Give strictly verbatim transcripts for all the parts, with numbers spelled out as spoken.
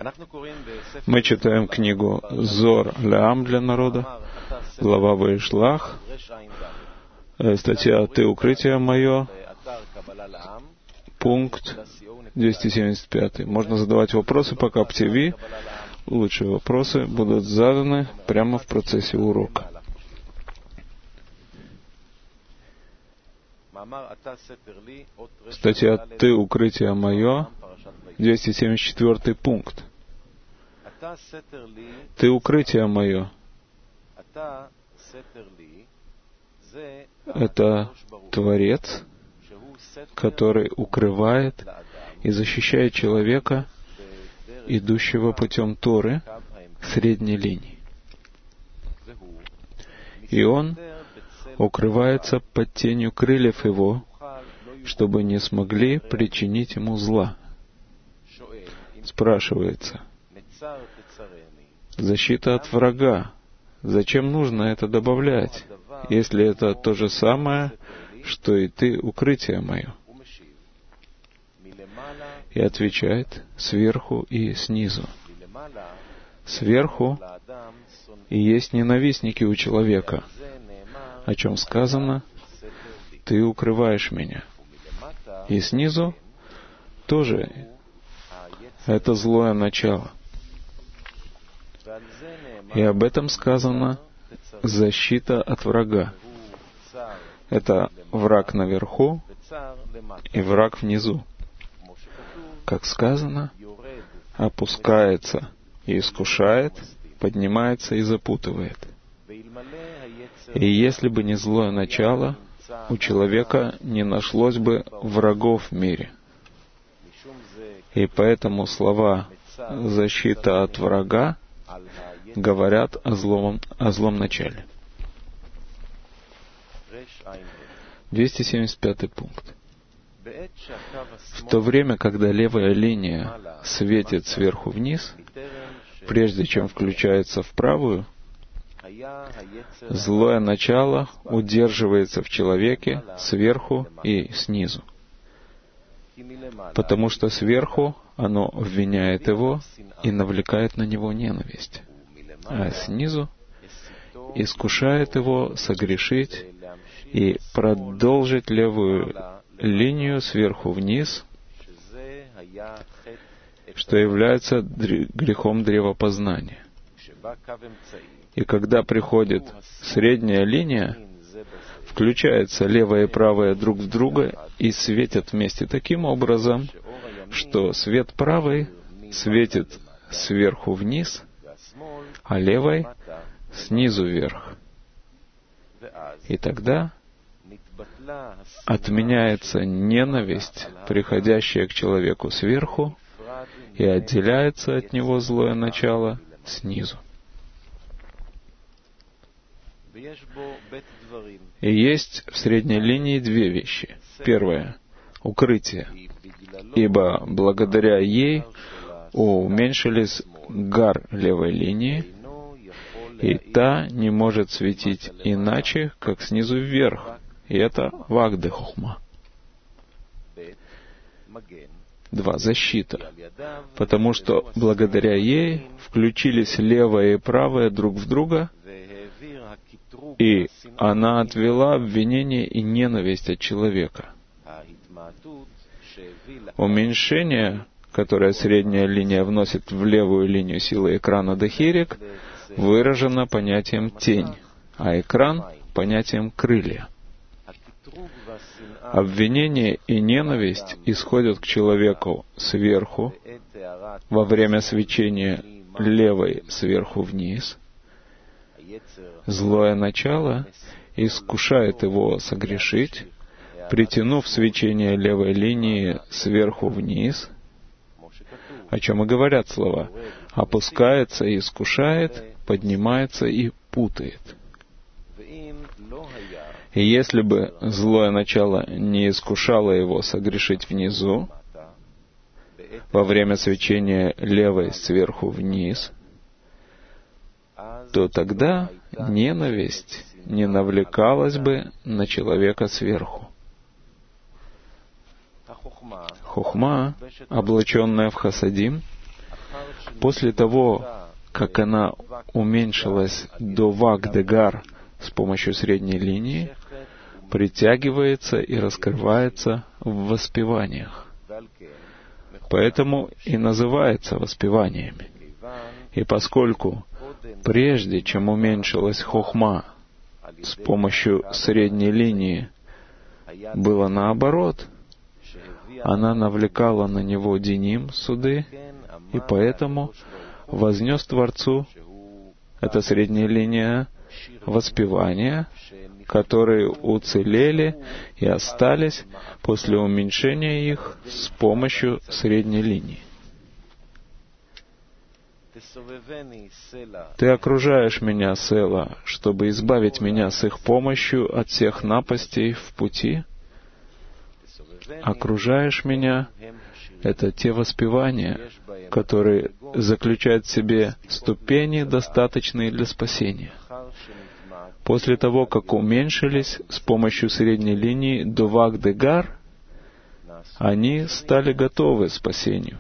Мы читаем книгу Зор Леам для народа, глава Ваишлах, статья «Ты укрытие мое», пункт двести семьдесят пять. Можно задавать вопросы по КапТВ. Лучшие вопросы будут заданы прямо в процессе урока. Статья «Ты укрытие мое», двести семьдесят четвёртый пункт. «Ты укрытие мое» — это Творец, который укрывает и защищает человека, идущего путем Торы, средней линии. И он укрывается под тенью крыльев его, чтобы не смогли причинить ему зла. Спрашивается, защита от врага. Зачем нужно это добавлять, если это то же самое, что и ты укрытие мое? И отвечает сверху и снизу. Сверху и есть ненавистники у человека, о чем сказано: ты укрываешь меня. И снизу тоже это злое начало. И об этом сказано защита от врага. Это враг наверху и враг внизу. Как сказано, опускается и искушает, поднимается и запутывает. И если бы не злое начало, у человека не нашлось бы врагов в мире. И поэтому слова «защита от врага» говорят о злом, о злом начале. двести семьдесят пятый пункт. В то время, когда левая линия светит сверху вниз, прежде чем включается в правую, злое начало удерживается в человеке сверху и снизу. Потому что сверху оно обвиняет его и навлекает на него ненависть, а снизу искушает его согрешить и продолжить левую линию сверху вниз, что является грехом древопознания. И когда приходит средняя линия, включается левая и правая друг в друга и светят вместе таким образом, что свет правый светит сверху вниз, а левой снизу вверх. И тогда отменяется ненависть, приходящая к человеку сверху, и отделяется от него злое начало снизу. И есть в средней линии две вещи. Первое — укрытие, ибо благодаря ей уменьшились гар левой линии, и та не может светить иначе, как снизу вверх, и это вагды хухма. Два. Защита, потому что благодаря ей включились левое и правое друг в друга, и она отвела обвинение и ненависть от человека. Уменьшение, которое средняя линия вносит в левую линию силы экрана Дахирик, выражено понятием тень, а экран — понятием крылья. Обвинение и ненависть исходят к человеку сверху, во время свечения левой сверху вниз. Злое начало искушает его согрешить, притянув свечение левой линии сверху вниз, о чем и говорят слова: опускается и искушает, поднимается и путает. И если бы злое начало не искушало его согрешить внизу, во время свечения левой сверху вниз, то тогда ненависть не навлекалась бы на человека сверху. Хохма, облаченная в хасадим, После того, как она уменьшилась до Вагдегар с помощью средней линии, притягивается и раскрывается в воспеваниях. Поэтому и называется воспеваниями. И поскольку прежде чем уменьшилась хохма с помощью средней линии, было наоборот, она навлекала на него диним, суды, и поэтому вознес Творцу, это средняя линия, воспевания, которые уцелели и остались после уменьшения их с помощью средней линии. Ты окружаешь меня, Села, чтобы избавить меня с их помощью от всех напастей в пути. Окружаешь меня — это те воспевания, которые заключают в себе ступени, достаточные для спасения. После того, как уменьшились с помощью средней линии до Вагдегар, они стали готовы к спасению.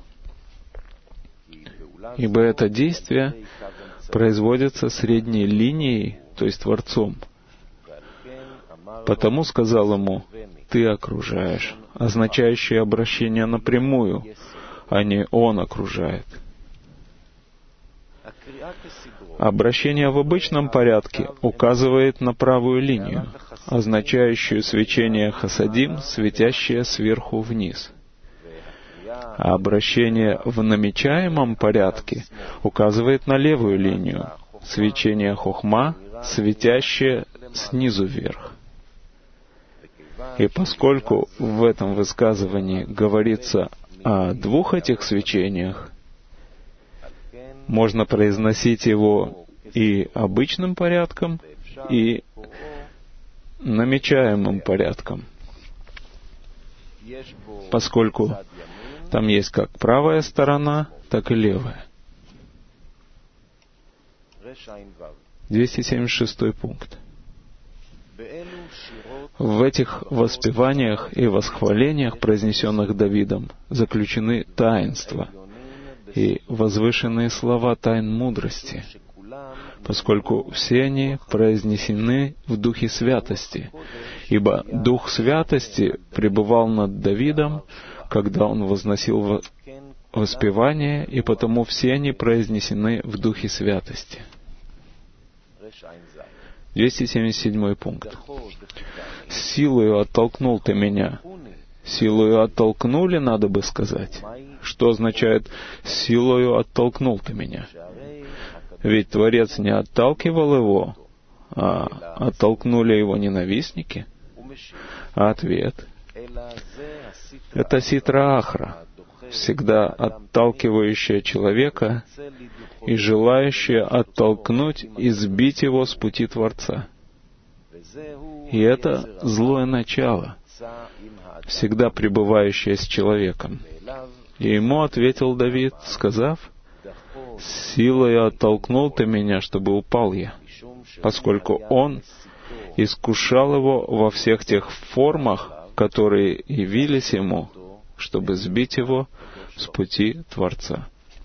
Ибо это действие производится средней линией, то есть Творцом. Потому сказал ему: «Ты окружаешь», означающее обращение напрямую, а не «он окружает». Обращение в обычном порядке указывает на правую линию, означающую свечение хасадим, светящее сверху вниз. А обращение в намечаемом порядке указывает на левую линию, свечение хохма, светящее снизу вверх. И поскольку в этом высказывании говорится о двух этих свечениях, можно произносить его и обычным порядком, и намечаемым порядком, поскольку там есть как правая сторона, так и левая. двести семьдесят шестой пункт. В этих воспеваниях и восхвалениях, произнесенных Давидом, заключены таинства и возвышенные слова тайн мудрости, поскольку все они произнесены в Духе Святости, ибо Дух Святости пребывал над Давидом, когда он возносил воспевания, и потому все они произнесены в Духе Святости. двести семьдесят седьмой пункт. «Силою оттолкнул ты меня». Силою оттолкнули, надо бы сказать. Что означает «силою оттолкнул ты меня»? Ведь Творец не отталкивал его, а оттолкнули его ненавистники. А ответ — это ситра ахра, всегда отталкивающая человека и желающая оттолкнуть и сбить его с пути Творца. И это злое начало, всегда пребывающее с человеком. И ему ответил Давид, сказав: «Силой оттолкнул ты меня, чтобы упал я», поскольку он искушал его во всех тех формах, которые явились ему, чтобы сбить его с пути Творца.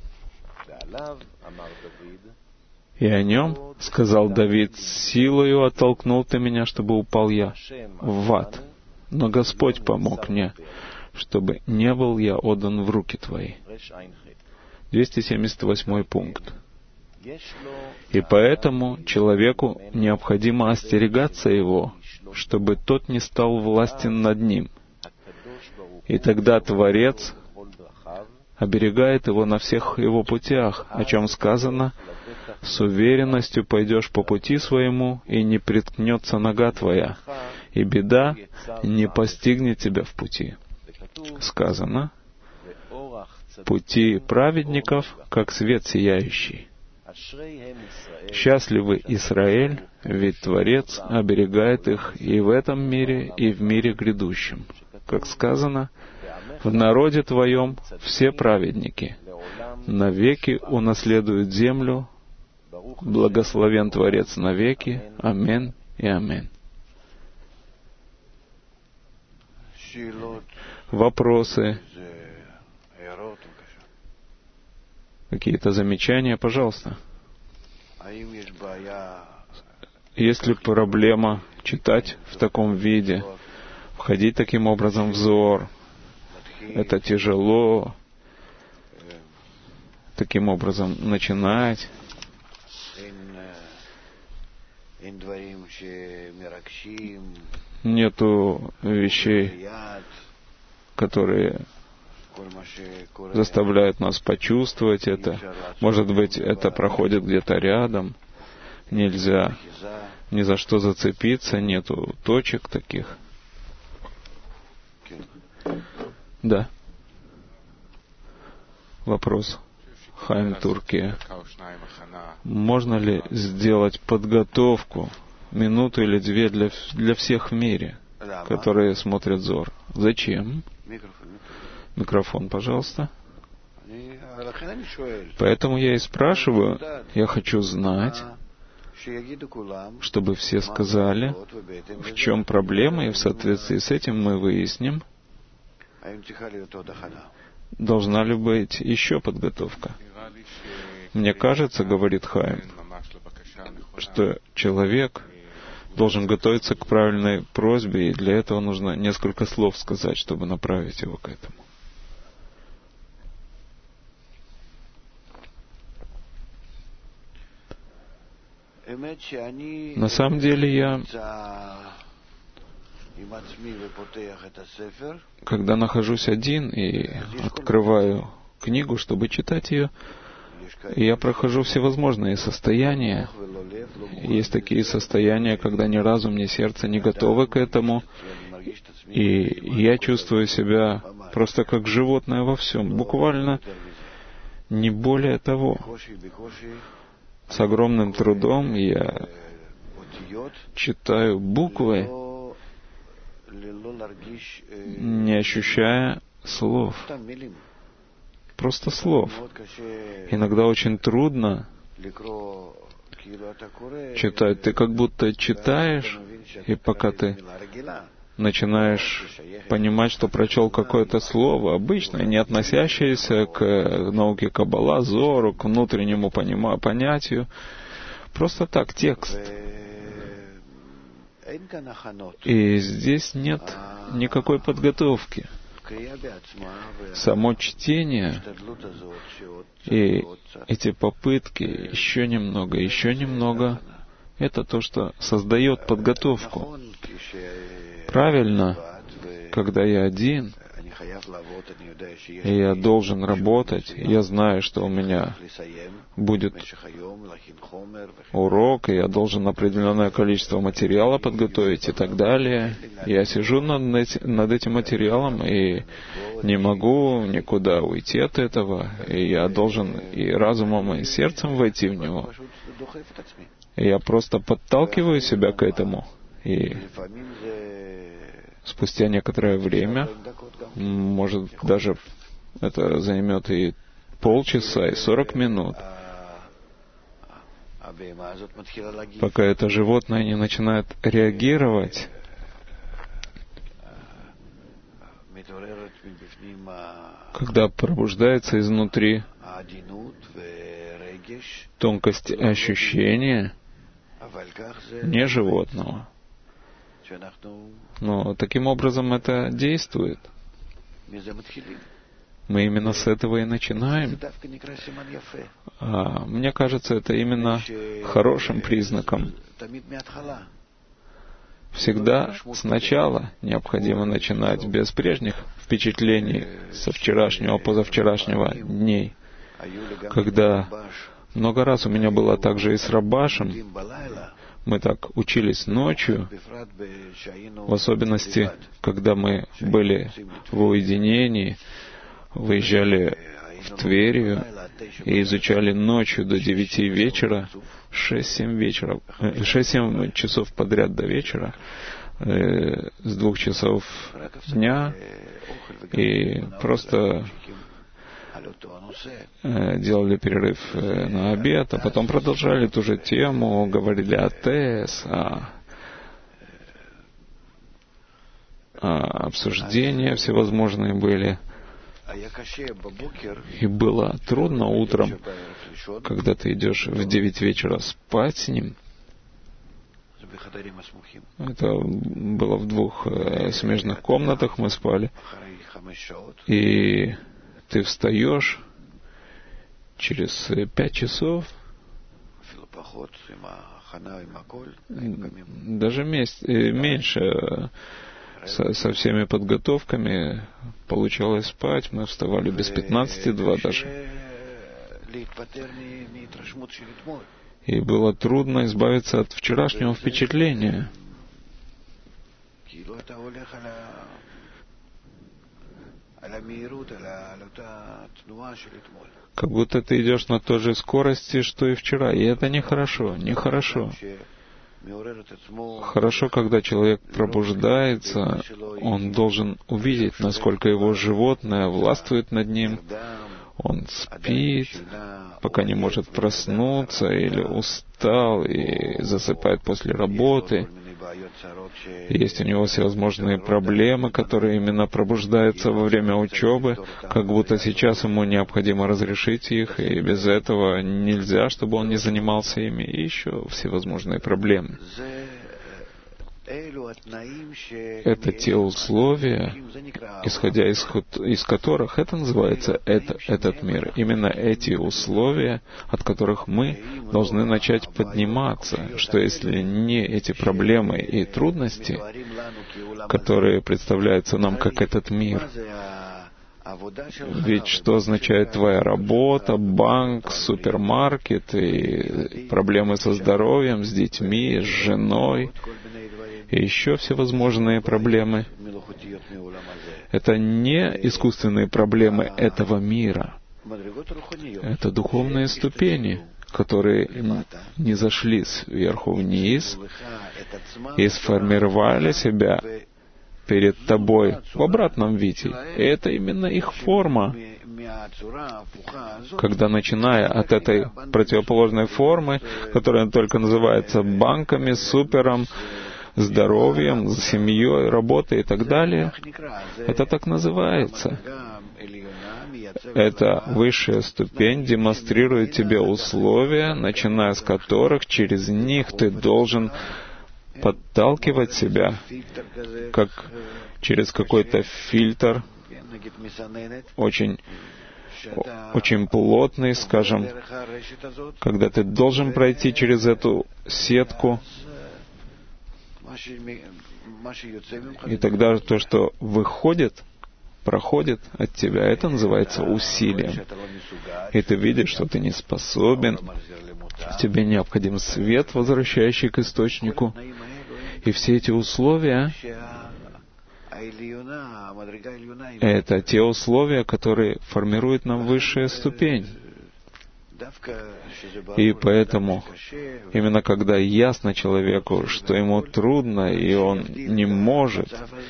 И о нем сказал Давид: «Силою оттолкнул ты меня, чтобы упал я в ад, но Господь помог мне, чтобы не был я отдан в руки твои». двести семьдесят восьмой пункт. И поэтому человеку необходимо остерегаться его, чтобы тот не стал властен над ним. И тогда Творец оберегает его на всех его путях, о чем сказано: «С уверенностью пойдешь по пути своему, и не приткнется нога твоя, и беда не постигнет тебя в пути». Сказано: «Пути праведников, как свет сияющий». Счастливы Израиль, ведь Творец оберегает их и в этом мире, и в мире грядущем. Как сказано: «В народе твоем все праведники навеки унаследуют землю, благословен Творец навеки, амин и амин». Вопросы? Какие-то замечания, пожалуйста. Есть ли проблема читать в таком виде, входить таким образом в Зоар? Это тяжело. Таким образом начинать. Нету вещей, которые заставляют нас почувствовать это. Может быть, это проходит где-то рядом. Нельзя ни за что зацепиться, нету точек таких. Да. Вопрос. Хаим, Туркия. Можно ли сделать подготовку, минуту или две для, для всех в мире, которые смотрят Зоар? Зачем? Микрофон, пожалуйста. Поэтому я и спрашиваю, я хочу знать, чтобы все сказали, в чем проблема, и в соответствии с этим мы выясним, должна ли быть еще подготовка. Мне кажется, говорит Хаим, что человек должен готовиться к правильной просьбе, и для этого нужно несколько слов сказать, чтобы направить его к этому. На самом деле я, когда нахожусь один и открываю книгу, чтобы читать ее, я прохожу всевозможные состояния. Есть такие состояния, когда ни разум, ни сердце не готовы к этому, и я чувствую себя просто как животное во всем, буквально не более того. С огромным трудом я читаю буквы, не ощущая слов. Просто слов. Иногда очень трудно читать. Ты как будто читаешь, и пока ты начинаешь понимать, что прочел какое-то слово, обычное, не относящееся к науке Каббала, Зору, к внутреннему понима- понятию. Просто так, текст. И здесь нет никакой подготовки. Само чтение и эти попытки еще немного, еще немного, это то, что создает подготовку. Правильно, когда я один, и я должен работать, я знаю, что у меня будет урок, и я должен определенное количество материала подготовить и так далее. Я сижу над, над этим материалом и не могу никуда уйти от этого, и я должен и разумом, и сердцем войти в него. И я просто подталкиваю себя к этому, и спустя некоторое время, может, даже это займет и полчаса, и сорок минут, пока это животное не начинает реагировать, когда пробуждается изнутри тонкость ощущения не животного. Но таким образом это действует. Мы именно с этого и начинаем. А, мне кажется, это именно хорошим признаком. Всегда сначала необходимо начинать без прежних впечатлений со вчерашнего, позавчерашнего дней. Когда много раз у меня было также и с Рабашем, мы так учились ночью, в особенности, когда мы были в уединении, выезжали в Тверию и изучали ночью до девяти вечера, шесть-семь вечера, шесть-семь часов подряд до вечера, э, с двух часов дня, и просто делали перерыв на обед, а потом продолжали ту же тему, говорили о ТЭС, о, о обсуждения всевозможные были. И было трудно утром, когда ты идешь в девять вечера спать с ним. Это было в двух э, смежных комнатах, мы спали. И ты встаешь через пять часов, даже месяц, меньше, со, со всеми подготовками получалось спать. Мы вставали без пятнадцати два даже. И было трудно избавиться от вчерашнего впечатления. Как будто ты идешь на той же скорости, что и вчера. И это нехорошо, нехорошо. Хорошо, когда человек пробуждается, он должен увидеть, насколько его животное властвует над ним. Он спит, пока не может проснуться, или устал и засыпает после работы. Есть у него всевозможные проблемы, которые именно пробуждаются во время учебы, как будто сейчас ему необходимо разрешить их, и без этого нельзя, чтобы он не занимался ими, и еще всевозможные проблемы. Это те условия, исходя из, из которых это называется это, этот мир. Именно эти условия, от которых мы должны начать подниматься, что если не эти проблемы и трудности, которые представляются нам как этот мир, ведь что означает твоя работа, банк, супермаркет и проблемы со здоровьем, с детьми, с женой, и еще всевозможные проблемы. Это не искусственные проблемы этого мира. Это духовные ступени, которые не зашли сверху вниз и сформировали себя перед тобой в обратном виде. И это именно их форма. Когда, начиная от этой противоположной формы, которая только называется банками, супером, здоровьем, семьей, работой и так далее, это так называется. Эта высшая ступень демонстрирует тебе условия, начиная с которых через них ты должен подталкивать себя, как через какой-то фильтр, очень, очень плотный, скажем, когда ты должен пройти через эту сетку, и тогда то, что выходит, проходит от тебя, это называется усилием. И ты видишь, что ты не способен, тебе необходим свет, возвращающий к источнику. И все эти условия — это те условия, которые формируют нам высшая ступень. И поэтому, именно когда ясно человеку, что ему трудно, и он не может,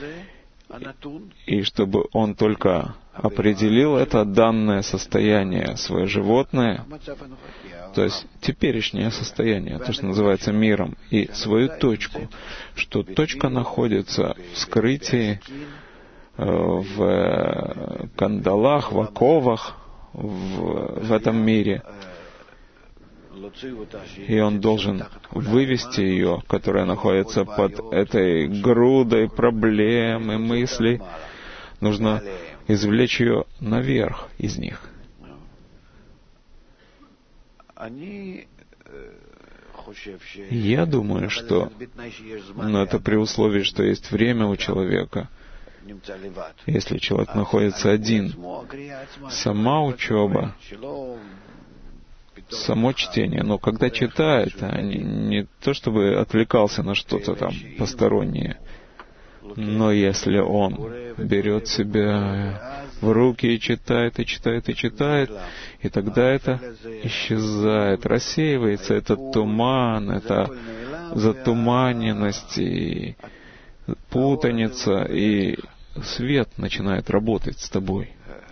и чтобы он только определил это данное состояние, свое животное, то есть теперешнее состояние, то, что называется миром, и свою точку, что точка находится в скрытии, в кандалах, в оковах, в, в этом мире. И он должен вывести ее, которая находится под этой грудой проблем и мыслей. Нужно извлечь ее наверх из них. Я думаю, что, но это при условии, что есть время у человека. Если человек находится один, сама учеба, само чтение, но когда читает, а не, не то чтобы отвлекался на что-то там постороннее, но если он берет себя в руки и читает, и читает, и читает, и тогда это исчезает, рассеивается этот туман, эта затуманенность и путаница, и свет начинает работать с тобой.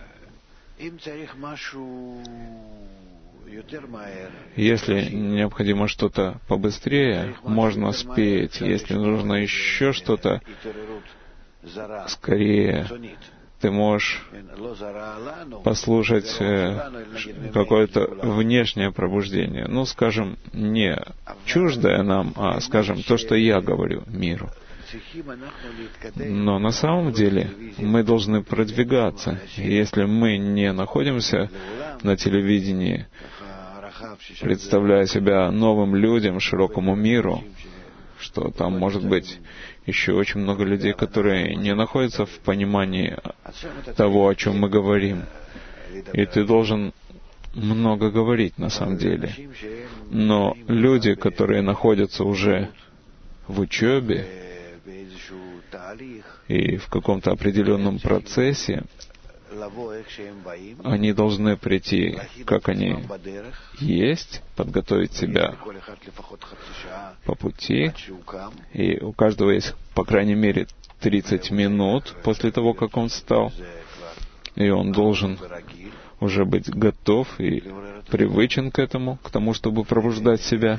Если необходимо что-то побыстрее, можно спеть. Если нужно еще что-то скорее, ты можешь послушать э, какое-то внешнее пробуждение. Ну, скажем, не чуждое нам, а, скажем, то, что я говорю миру. Но на самом деле мы должны продвигаться. И если мы не находимся на телевидении, представляя себя новым людям, широкому миру, что там может быть еще очень много людей, которые не находятся в понимании того, о чем мы говорим. И ты должен много говорить на самом деле. Но люди, которые находятся уже в учебе и в каком-то определенном процессе, они должны прийти, как они есть, подготовить себя по пути, и у каждого есть, по крайней мере, тридцать минут после того, как он встал, и он должен уже быть готов и привычен к этому, к тому, чтобы пробуждать себя.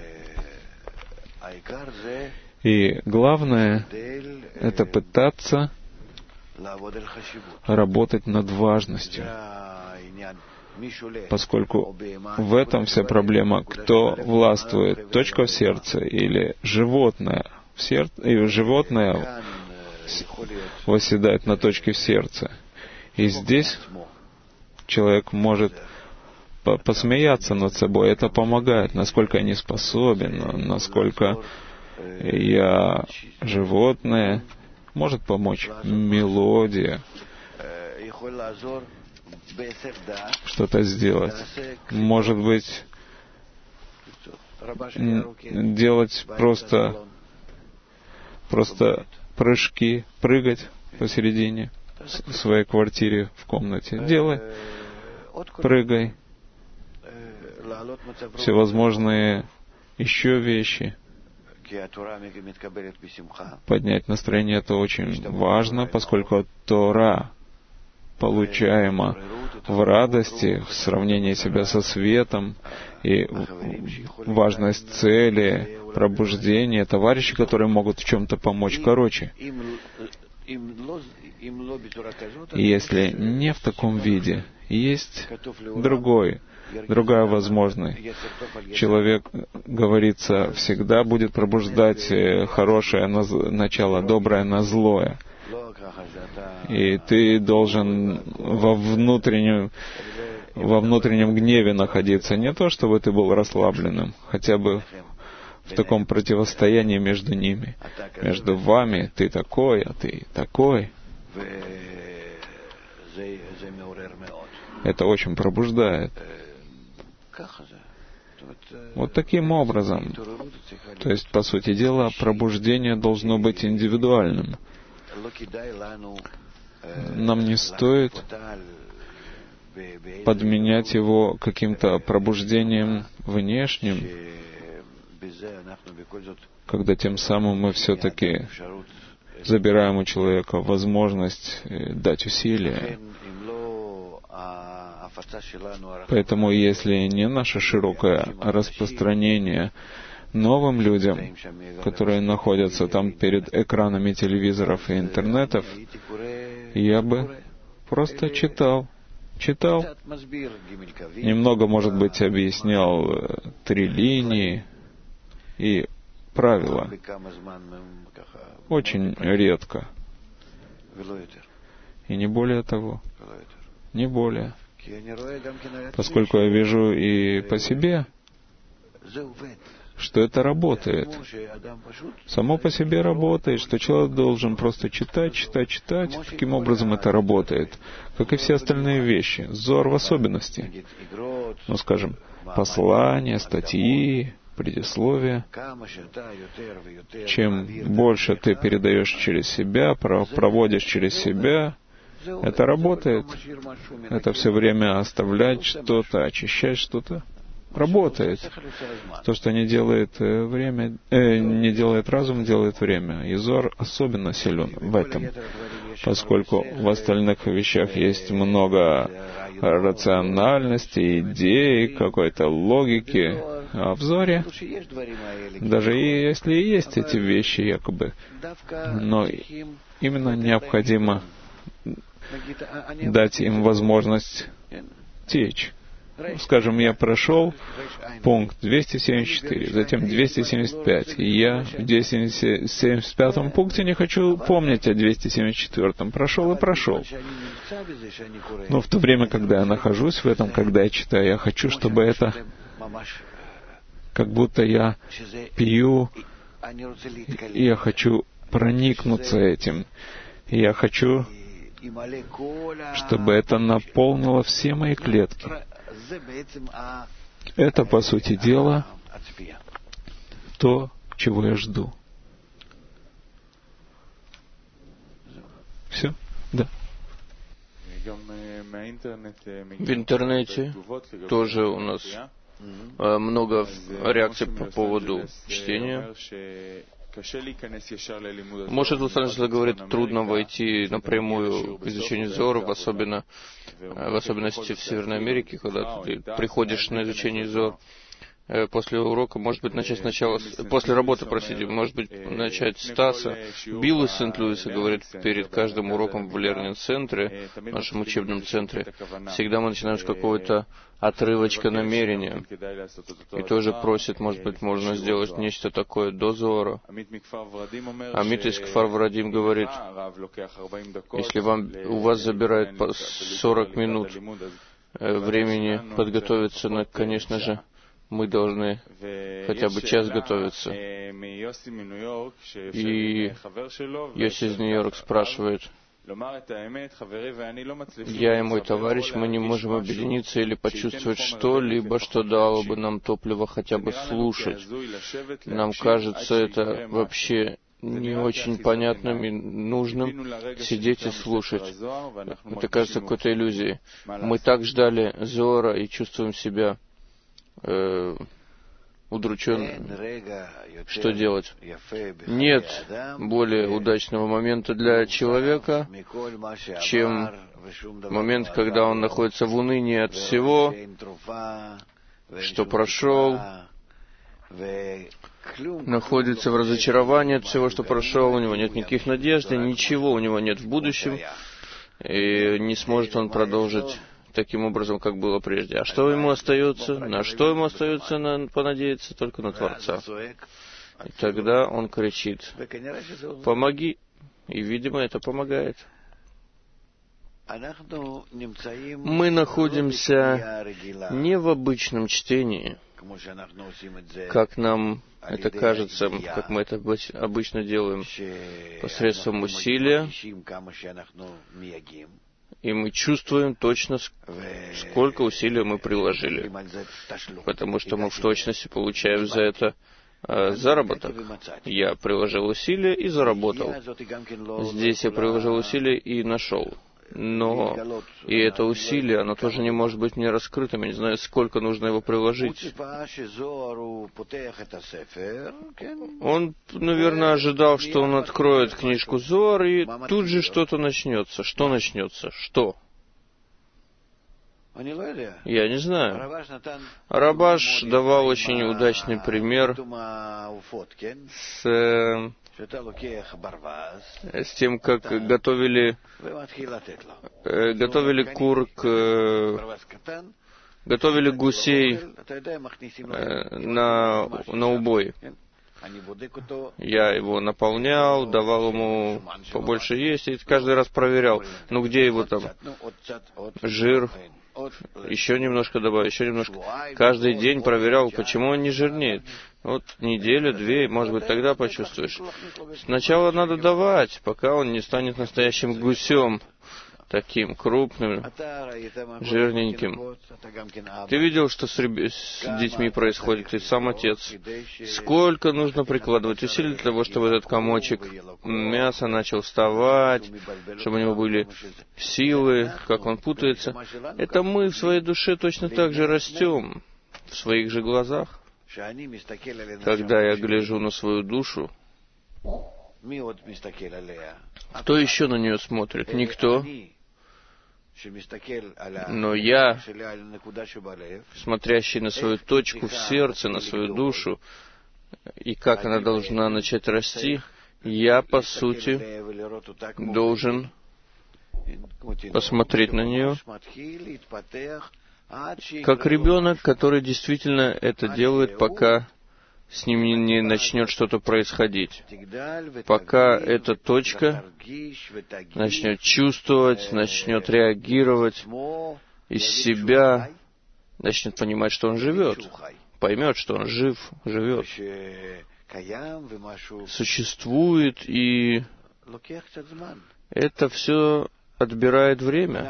И главное — это пытаться работать над важностью, поскольку в этом вся проблема, кто властвует, точка в сердце или животное. В сердце, и животное восседает на точке в сердце. И здесь человек может посмеяться над собой. Это помогает, насколько я не способен, насколько я животное. Может помочь мелодия, что-то сделать. Может быть, делать просто, просто прыжки, прыгать посередине в своей квартире, в комнате. Делай, прыгай. Всевозможные еще вещи. Поднять настроение — это очень важно, поскольку Тора получаема в радости, в сравнении себя со светом, и важность цели, пробуждения, товарищи, которые могут в чем-то помочь. Короче, если не в таком виде, есть другой, другая возможность. Человек, говорится, всегда будет пробуждать хорошее начало, доброе на злое. И ты должен во внутреннем, во внутреннем гневе находиться. Не то, чтобы ты был расслабленным, хотя бы в таком противостоянии между ними. Между вами ты такой, а ты такой. Это очень пробуждает. Вот таким образом. То есть, по сути дела, пробуждение должно быть индивидуальным. Нам не стоит подменять его каким-то пробуждением внешним, когда тем самым мы все-таки забираем у человека возможность дать усилия. Поэтому, если не наше широкое распространение новым людям, которые находятся там перед экранами телевизоров и интернетов, я бы просто читал, читал, немного, может быть, объяснял три линии и правила. Очень редко. И не более того. Не более. Поскольку я вижу и по себе, что это работает. Само по себе работает, что человек должен просто читать, читать, читать. Таким образом это работает. Как и все остальные вещи. Зор в особенности. Ну, скажем, послания, статьи, предисловия. Чем больше ты передаешь через себя, проводишь через себя, это работает. Это все время оставлять что-то, очищать что-то. Работает. То, что не делает время, э, не делает разум, делает время. И Зор особенно силен в этом, поскольку в остальных вещах есть много рациональности, идей, какой-то логики. А в Зоре, даже и если и есть эти вещи якобы, но именно необходимо дать им возможность течь. Скажем, я прошел пункт двести семьдесят четыре, затем двести семьдесят пять, и я в двести семьдесят пятом пункте не хочу помнить о двести семьдесят четвёртом. Прошел и прошел. Но в то время, когда я нахожусь в этом, когда я читаю, я хочу, чтобы это, как будто я пью, и я хочу проникнуться этим. И я хочу, чтобы это наполнило все мои клетки. Это, по сути дела, то, чего я жду. Все? Да. В интернете тоже у нас много реакций по поводу чтения. Может, Луцанджело говорит, трудно войти напрямую к изучению Зоора, особенно, в особенности в Северной Америке, когда ты приходишь на изучение Зоора. После урока, может быть, начать сначала, после работы, простите, может быть, начать с Таса. Билл из Сент-Луиса говорит, перед каждым уроком в Лернинг-центре, в нашем учебном центре, всегда мы начинаем с какого-то отрывочка намерения. И тоже просит, может быть, можно сделать нечто такое до Зоора. Амит из Кфар-Врадим говорит, если вам, у вас забирает сорок минут времени подготовиться, на, конечно же, мы должны хотя бы час готовиться. И Йоси из Нью-Йорка спрашивает, я и мой товарищ, мы не можем объединиться или почувствовать что-либо, что дало бы нам топливо хотя бы слушать. Нам кажется это вообще не очень понятным и нужным сидеть и слушать. Это кажется какой-то иллюзией. Мы так ждали Зоора и чувствуем себя Э, удрученным. Что делать? Нет более удачного момента для человека, чем момент, когда он находится в унынии от всего, что прошел, находится в разочаровании от всего, что прошел, у него нет никаких надежд, ничего у него нет в будущем, и не сможет он продолжить таким образом, как было прежде. А что ему остается? На что ему остается на, понадеяться? Только на Творца. И тогда он кричит, «Помоги!» И, видимо, это помогает. Мы находимся не в обычном чтении, как нам это кажется, как мы это обычно делаем, посредством усилия, и мы чувствуем точно, сколько усилий мы приложили, потому что мы в точности получаем за это э, заработок. Я приложил усилия и заработал. Здесь я приложил усилия и нашел. Но и это усилие, оно тоже не может быть не раскрытым. Я не знаю, сколько нужно его приложить. Он, наверное, ожидал, что он откроет книжку Зоар, и тут же что-то начнется. Что начнется? Что? Я не знаю. Рабаш давал очень удачный пример с... с тем, как готовили, э, готовили кур к, готовили гусей э, на, на убой. Я его наполнял, давал ему побольше есть, и каждый раз проверял, ну где его там жир, еще немножко добавил, еще немножко. Каждый день проверял, почему он не жирнеет. Вот неделю, две, может быть, тогда почувствуешь. Сначала надо давать, пока он не станет настоящим гусем, таким крупным, жирненьким. Ты видел, что с, реб... с детьми происходит? Ты сам отец. Сколько нужно прикладывать усилий для того, чтобы этот комочек мяса начал вставать, чтобы у него были силы, как он путается. Это мы в своей душе точно так же растем, в своих же глазах. Когда я гляжу на свою душу, кто еще на нее смотрит? Никто. Но я, смотрящий на свою точку в сердце, на свою душу, и как она должна начать расти, я, по сути, должен посмотреть на нее, как ребенок, который действительно это делает, пока с ним не начнет что-то происходить. Пока эта точка начнет чувствовать, начнет реагировать из себя, начнет понимать, что он живет, поймет, что он жив, живет, существует, и это все отбирает время,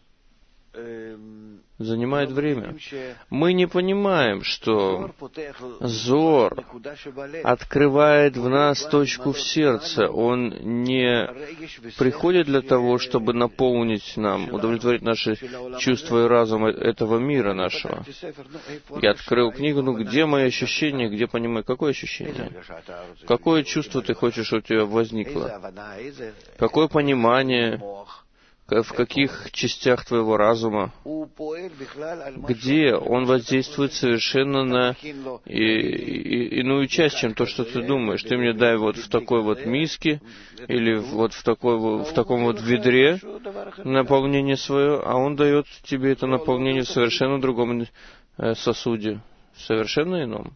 занимает время. Мы не понимаем, что Зор открывает в нас точку в сердце. Он не приходит для того, чтобы наполнить нам, удовлетворить наши чувства и разум этого мира нашего. Я открыл книгу, ну где мои ощущения, где понимаю, какое ощущение? Какое чувство ты хочешь, чтобы у тебя возникло? Какое понимание? В каких частях твоего разума, где он воздействует совершенно на и, и, иную часть, чем то, что ты думаешь. Ты мне дай вот в такой вот миске, или вот в, такой, в таком вот ведре наполнение свое, а он дает тебе это наполнение в совершенно другом сосуде, совершенно ином.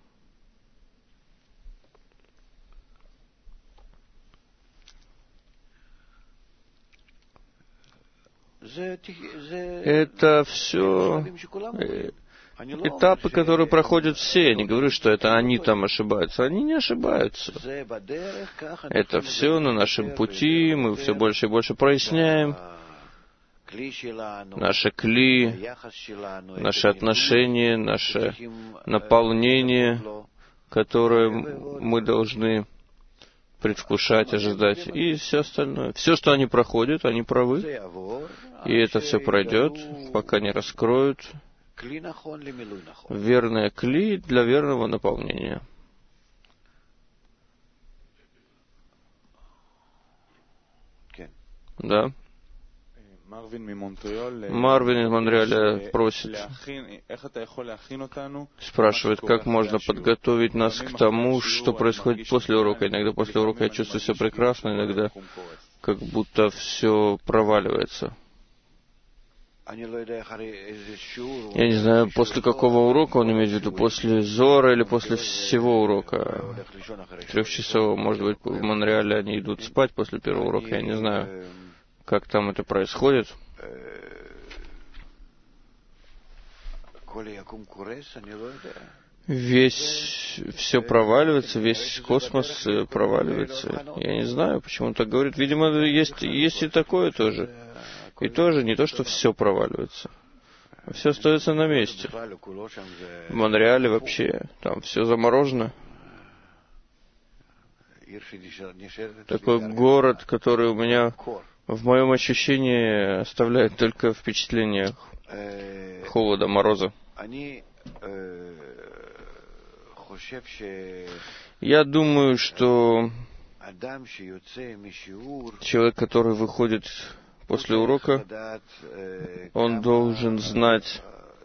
Это все этапы, которые проходят все. Я не говорю, что это они там ошибаются. Они не ошибаются. Это все на нашем пути. Мы все больше и больше проясняем наше кли, наши отношения, наше наполнение, которое мы должны предвкушать, ожидать, и все остальное. Все, что они проходят, они правы, и это все пройдет, пока не раскроют верное кли для верного наполнения. Да. Марвин из Монреаля просит, спрашивает, как можно подготовить нас к тому, что происходит после урока. Иногда после урока я чувствую все прекрасно, иногда как будто все проваливается. Я не знаю, после какого урока он имеет в виду, после Зора или после всего урока. Трехчасового, может быть, в Монреале они идут спать после первого урока, я не знаю, как там это происходит. Весь, все проваливается, весь космос проваливается. Я не знаю, почему он так говорит. Видимо, есть, есть и такое тоже. И тоже не то, что все проваливается. Все остается на месте. В Монреале вообще, там все заморожено. Такой город, который у меня в моем ощущении оставляет только впечатление холода, мороза. Я думаю, что человек, который выходит после урока, он должен знать,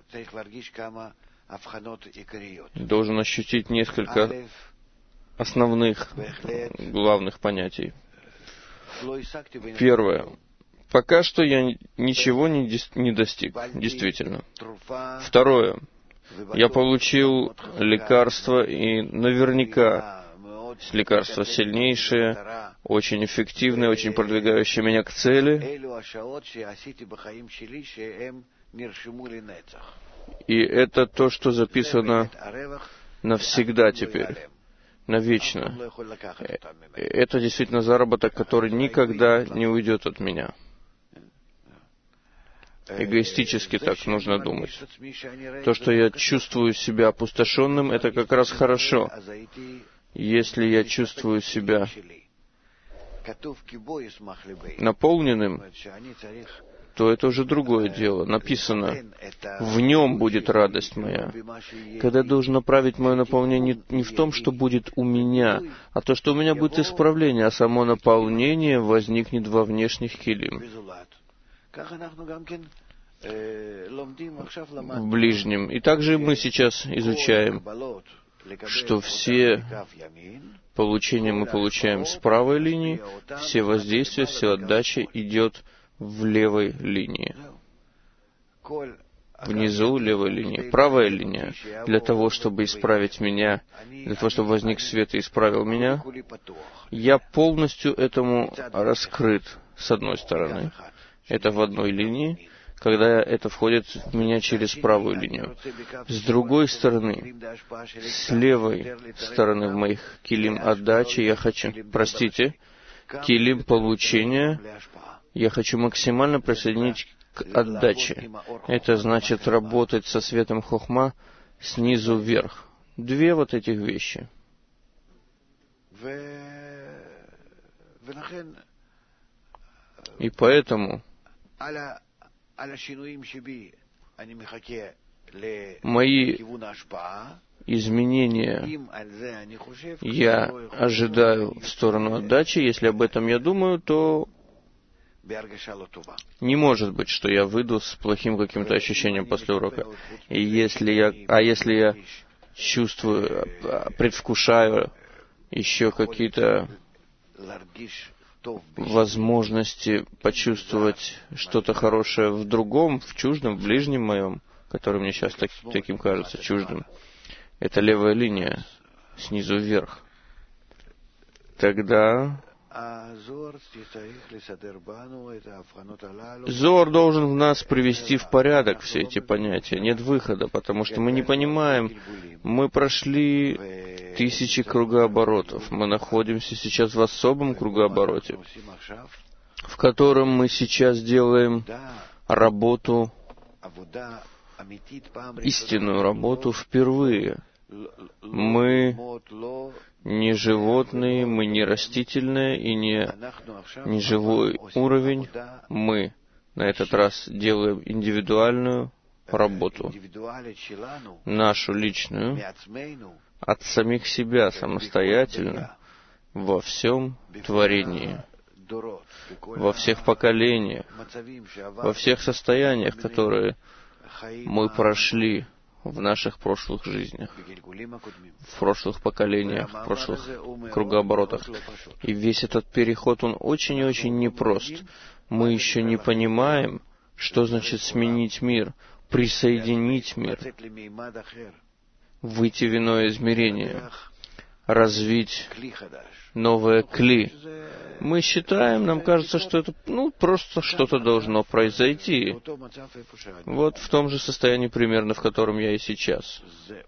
должен ощутить несколько основных, главных понятий. Первое. Пока что я ничего не, не достиг, действительно. Второе. Я получил лекарство, и наверняка лекарство сильнейшее, очень эффективное, очень продвигающее меня к цели. И это то, что записано навсегда теперь, навечно. Это действительно заработок, который никогда не уйдет от меня. Эгоистически так нужно думать. То, что я чувствую себя опустошенным, это как раз хорошо. Если я чувствую себя наполненным, то это уже другое дело. Написано, в нем будет радость моя. Когда я должен направить мое наполнение не в том, что будет у меня, а то, что у меня будет исправление, а само наполнение возникнет во внешних килим, в ближнем. И также мы сейчас изучаем, что все получения мы получаем с правой линии, все воздействия, все отдача идет в левой линии. Внизу левой линии. Правая линия, для того, чтобы исправить меня, для того, чтобы возник свет и исправил меня, я полностью этому раскрыт, с одной стороны. Это в одной линии, когда это входит в меня через правую линию. С другой стороны, с левой стороны в моих килим отдачи я хочу, простите, килим получения, я хочу максимально присоединить к отдаче. Это значит работать со светом хохма снизу вверх. Две вот этих вещи. И поэтому мои изменения я ожидаю в сторону отдачи. Если об этом я думаю, то не может быть, что я выйду с плохим каким-то ощущением после урока. И если я, а если я чувствую, предвкушаю еще какие-то возможности почувствовать что-то хорошее в другом, в чуждом, в ближнем моем, который мне сейчас так, таким кажется чуждым, это левая линия, снизу вверх, тогда Зоар должен в нас привести в порядок все эти понятия. Нет выхода, потому что мы не понимаем. Мы прошли тысячи кругооборотов. Мы находимся сейчас в особом кругообороте, в котором мы сейчас делаем работу, истинную работу впервые. Мы не животные, мы не растительное и не, не живой уровень. Мы на этот раз делаем индивидуальную работу, нашу личную, от самих себя самостоятельно, во всем творении, во всех поколениях, во всех состояниях, которые мы прошли в наших прошлых жизнях, в прошлых поколениях, в прошлых кругооборотах. И весь этот переход, он очень и очень непрост. Мы еще не понимаем, что значит сменить мир, присоединить мир, выйти в иное измерение, развить новое кли. Мы считаем, нам кажется, что это, ну, просто что-то должно произойти. Вот в том же состоянии примерно, в котором я и сейчас.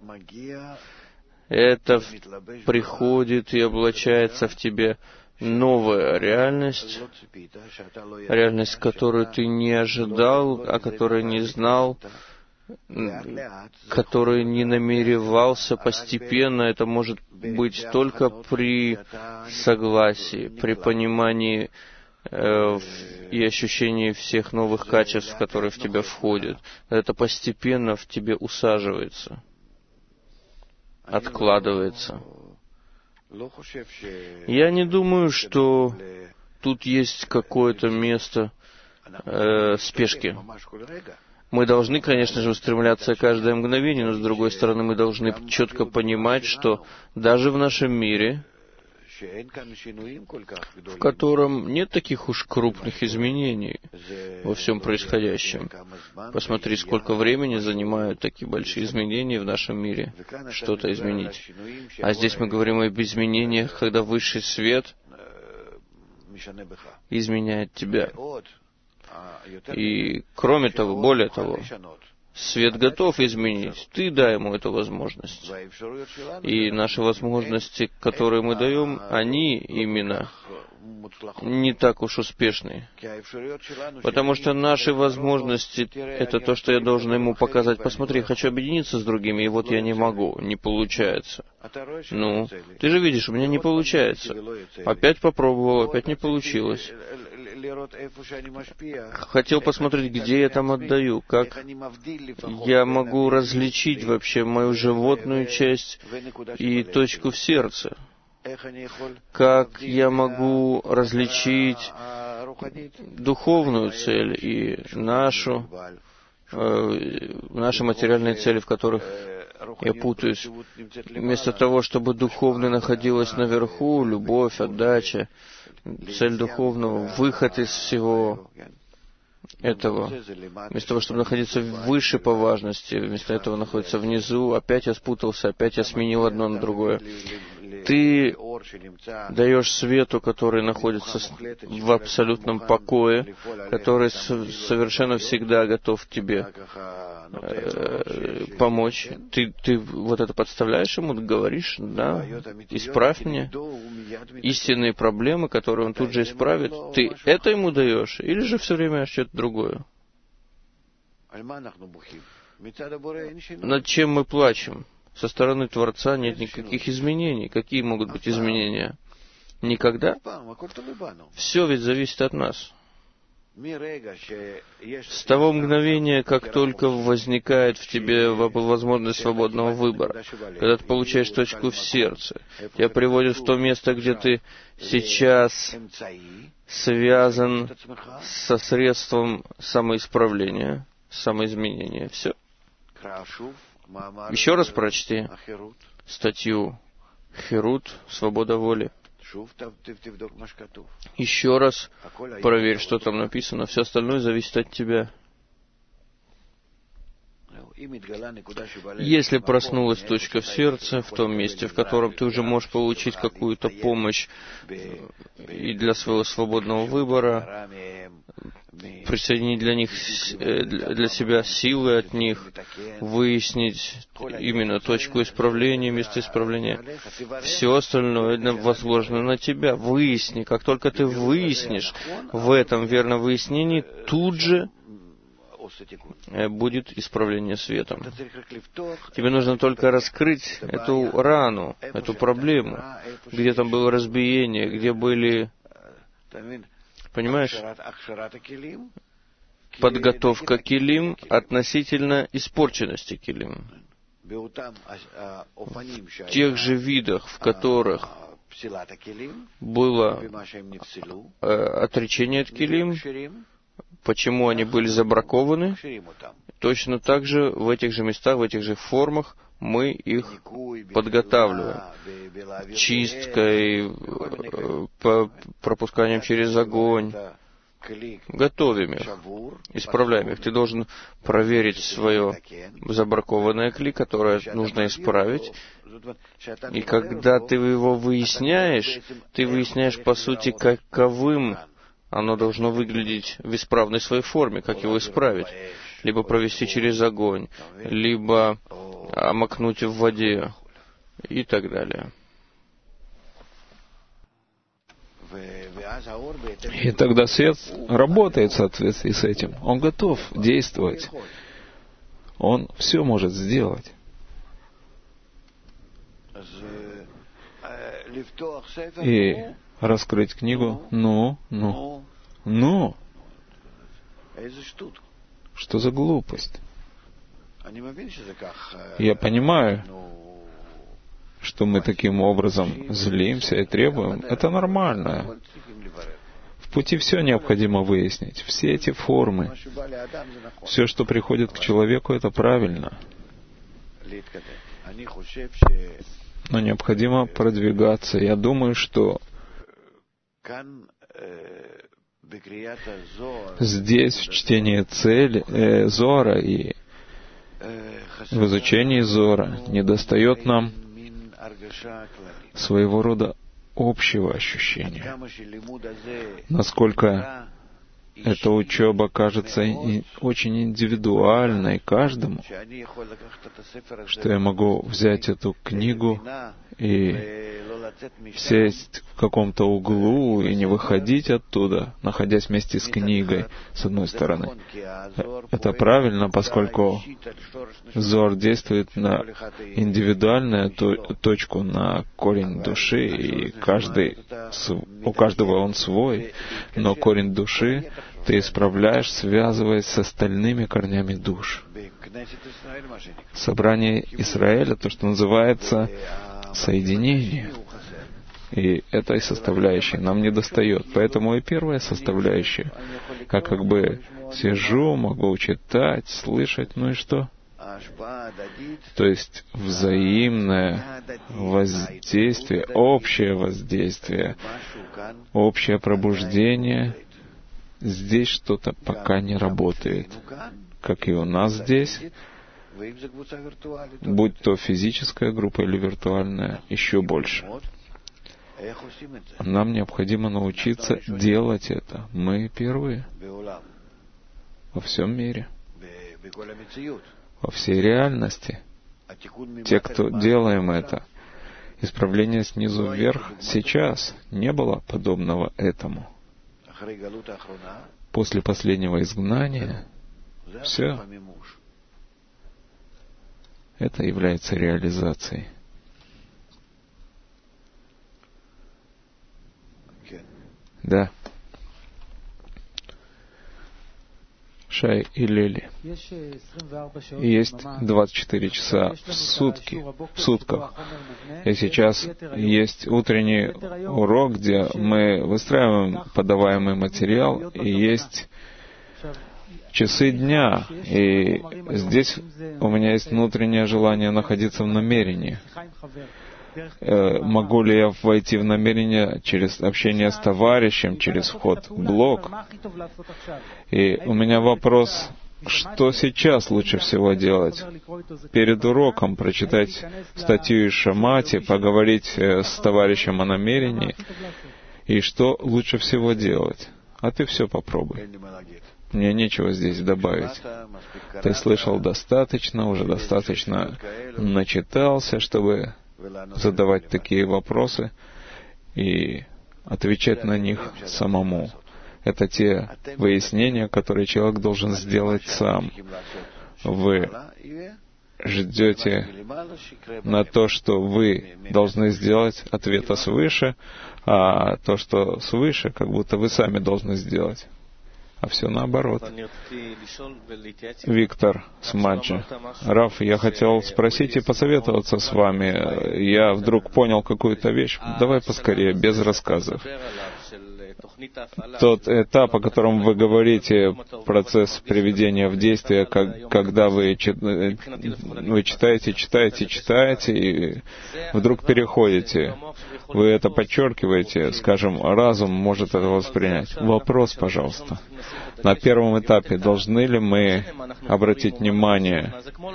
Это приходит и облачается в тебе новая реальность, реальность, которую ты не ожидал, о которой не знал, который не намеревался постепенно. Это может быть только при согласии, при понимании э, и ощущении всех новых качеств, которые в тебя входят. Это постепенно в тебе усаживается, откладывается. Я не думаю, что тут есть какое-то место э, спешки. Мы должны, конечно же, устремляться каждое мгновение, но, с другой стороны, мы должны четко понимать, что даже в нашем мире, в котором нет таких уж крупных изменений во всем происходящем. Посмотри, сколько времени занимают такие большие изменения в нашем мире, что-то изменить. А здесь мы говорим об изменениях, когда высший свет изменяет тебя. И, кроме того, более того, свет готов изменить. Ты дай ему эту возможность. И наши возможности, которые мы даем, они именно не так уж успешны. Потому что наши возможности — это то, что я должен ему показать. Посмотри, хочу объединиться с другими, и вот я не могу, не получается. Ну, ты же видишь, у меня не получается. Опять попробовал, опять не получилось. Хотел посмотреть, где я там отдаю, как я могу различить вообще мою животную часть и точку в сердце. Как я могу различить духовную цель и нашу, э, наши материальные цели, в которых я путаюсь. Вместо того, чтобы духовное находилось наверху, любовь, отдача, цель духовного, выход из всего, этого, вместо того, чтобы находиться выше по важности, вместо этого находится внизу, опять я спутался, опять я сменил одно на другое. Ты даешь свету, который находится в абсолютном покое, который совершенно всегда готов тебе э, помочь. Ты, ты вот это подставляешь ему, говоришь, да, исправь мне истинные проблемы, которые он тут же исправит. Ты это ему даешь, или же все время что-то другое? Над чем мы плачем? Со стороны Творца нет никаких изменений. Какие могут быть изменения? Никогда. Все ведь зависит от нас. С того мгновения, как только возникает в тебе возможность свободного выбора, когда ты получаешь точку в сердце, тебя приводит в то место, где ты сейчас связан со средством самоисправления, самоизменения. Все. Еще раз прочти статью Херут, свобода воли. Еще раз проверь, что там написано. Все остальное зависит от тебя. Если проснулась точка в сердце, в том месте, в котором ты уже можешь получить какую-то помощь и для своего свободного выбора, присоединить для них, для себя силы от них, выяснить именно точку исправления, место исправления, все остальное возложено на тебя. Выясни. Как только ты выяснишь в этом верном выяснении, тут же будет исправление светом. Тебе нужно только раскрыть эту рану, эту проблему, где там было разбиение, где были, понимаешь, подготовка килим относительно испорченности килим. В тех же видах, в которых было э, отречение от килим, почему они были забракованы, точно так же в этих же местах, в этих же формах мы их подготавливаем. Чисткой, пропусканием через огонь. Готовим их, исправляем их. Ты должен проверить свое забракованное кли, которое нужно исправить. И когда ты его выясняешь, ты выясняешь, по сути, каковым оно должно выглядеть в исправной своей форме, как его исправить. Либо провести через огонь, либо омакнуть в воде и так далее. И тогда свет работает в соответствии с этим. Он готов действовать. Он все может сделать. И раскрыть книгу. Ну, ну, ну. Что за глупость? Я понимаю, что мы таким образом злимся и требуем. Это нормально. В пути все необходимо выяснить. Все эти формы, все, что приходит к человеку, это правильно. Но необходимо продвигаться. Я думаю, что здесь, в чтении цели, э, Зора и в изучении Зора, недостает нам своего рода общего ощущения. Насколько эта учеба кажется очень индивидуальной каждому, что я могу взять эту книгу и сесть в каком-то углу и не выходить оттуда, находясь вместе с книгой, с одной стороны. Это правильно, поскольку Зор действует на индивидуальную точку, на корень души, и каждый, у каждого он свой, но корень души ты исправляешь, связываясь с остальными корнями душ. Собрание Израиля, то, что называется соединение. И этой составляющей нам недостает. Поэтому и первая составляющая. Я как бы сижу, могу читать, слышать, ну и что? То есть взаимное воздействие, общее воздействие, общее пробуждение здесь что-то пока не работает, как и у нас здесь, будь то физическая группа или виртуальная, еще больше. Нам необходимо научиться делать это. Мы первые во всем мире, во всей реальности. Те, кто делаем это, исправление снизу вверх сейчас не было подобного этому. После последнего изгнания все это является реализацией. Да. Шай и Лели. Есть двадцать четыре часа в сутки, в сутках. И сейчас есть утренний урок, где мы выстраиваем подаваемый материал, и есть часы дня. И здесь у меня есть внутреннее желание находиться в намерении. Могу ли я войти в намерение через общение с товарищем, через вход в блог? И у меня вопрос, что сейчас лучше всего делать? Перед уроком прочитать статью из Шамати, поговорить с товарищем о намерении, и что лучше всего делать? А ты все попробуй. Мне нечего здесь добавить. Ты слышал достаточно, уже достаточно начитался, чтобы задавать такие вопросы и отвечать на них самому. Это те выяснения, которые человек должен сделать сам. Вы ждете на то, что вы должны сделать, ответа свыше, а то, что свыше, как будто вы сами должны сделать. А все наоборот. Виктор Смаджи. Раф, я хотел спросить и посоветоваться с вами. Я вдруг понял какую-то вещь. Давай поскорее, без рассказов. Тот этап, о котором вы говорите, процесс приведения в действие, как, когда вы, вы читаете, читаете, читаете, и вдруг переходите. Вы это подчеркиваете, скажем, разум может это воспринять. Вопрос, пожалуйста. На первом этапе должны ли мы обратить внимание,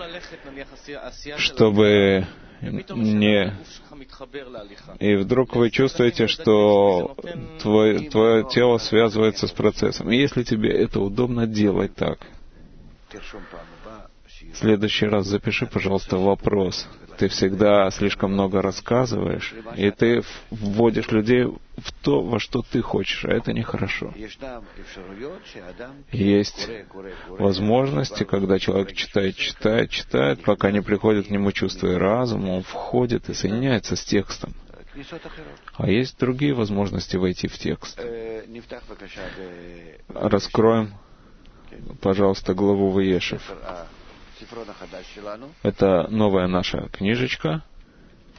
чтобы не... И вдруг вы чувствуете, что твое, твое тело связывается с процессом. И если тебе это удобно, делать так. В следующий раз запиши, пожалуйста, вопрос. Ты всегда слишком много рассказываешь, и ты вводишь людей в то, во что ты хочешь, а это нехорошо. Есть возможности, когда человек читает, читает, читает, пока не приходит к нему чувство и разум, он входит и соединяется с текстом. А есть другие возможности войти в текст. Раскроем, пожалуйста, главу Ваешев. Это новая наша книжечка,